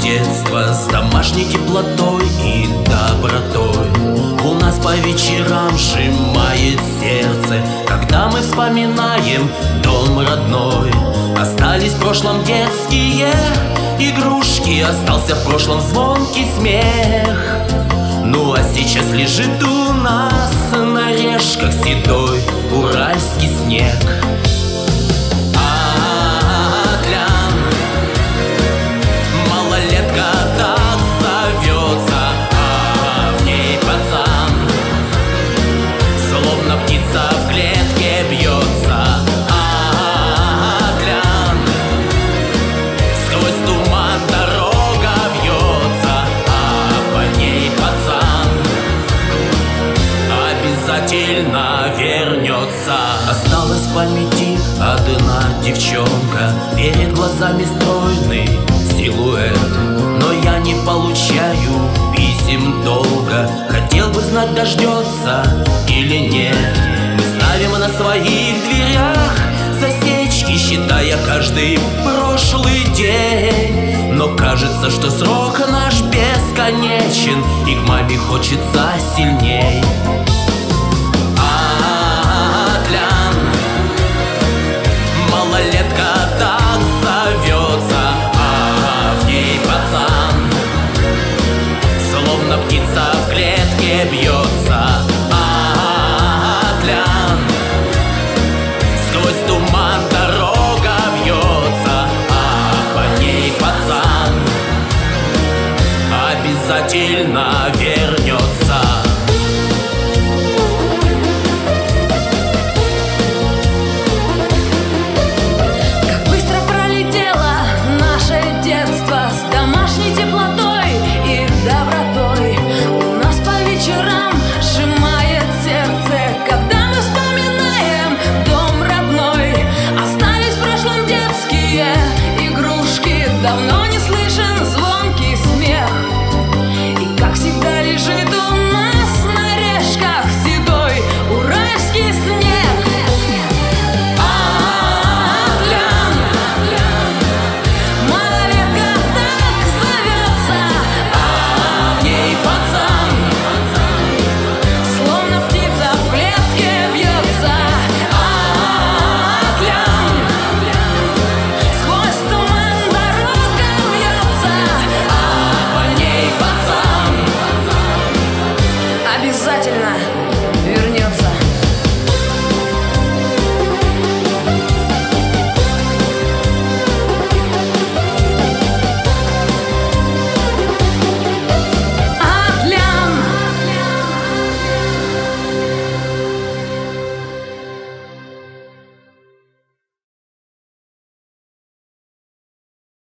детство с домашней теплотой и добротой. У нас по вечерам сжимает сердце, когда мы вспоминаем дом родной. Остались в прошлом детские игрушки, остался в прошлом звонкий смех. Ну а сейчас лежит у нас на решках седой уральский снег. В клетке бьется Аглян, сквозь туман дорога вьется, а по ней пацан обязательно вернется. Осталась в памяти одна девчонка, перед глазами стройный силуэт. Но я не получаю писем долго, хотел бы знать, дождется или нет. Ставим на своих дверях засечки, считая каждый прошлый день. Но кажется, что срок наш бесконечен, и к маме хочется сильней. Аглян, малолетка так зовется, а в ней пацан, словно птица в клетке бьется. Сквозь туман дорога вьется, а по ней пацан обязательно вернется. Как быстро пролетело наше детство с домашней теплотой и добротой. У нас по вечерам сжимает сердце, когда мы вспоминаем дом родной. Остались в прошлом детские игрушки, давно не слышен звонкий смех. И как всегда лежит у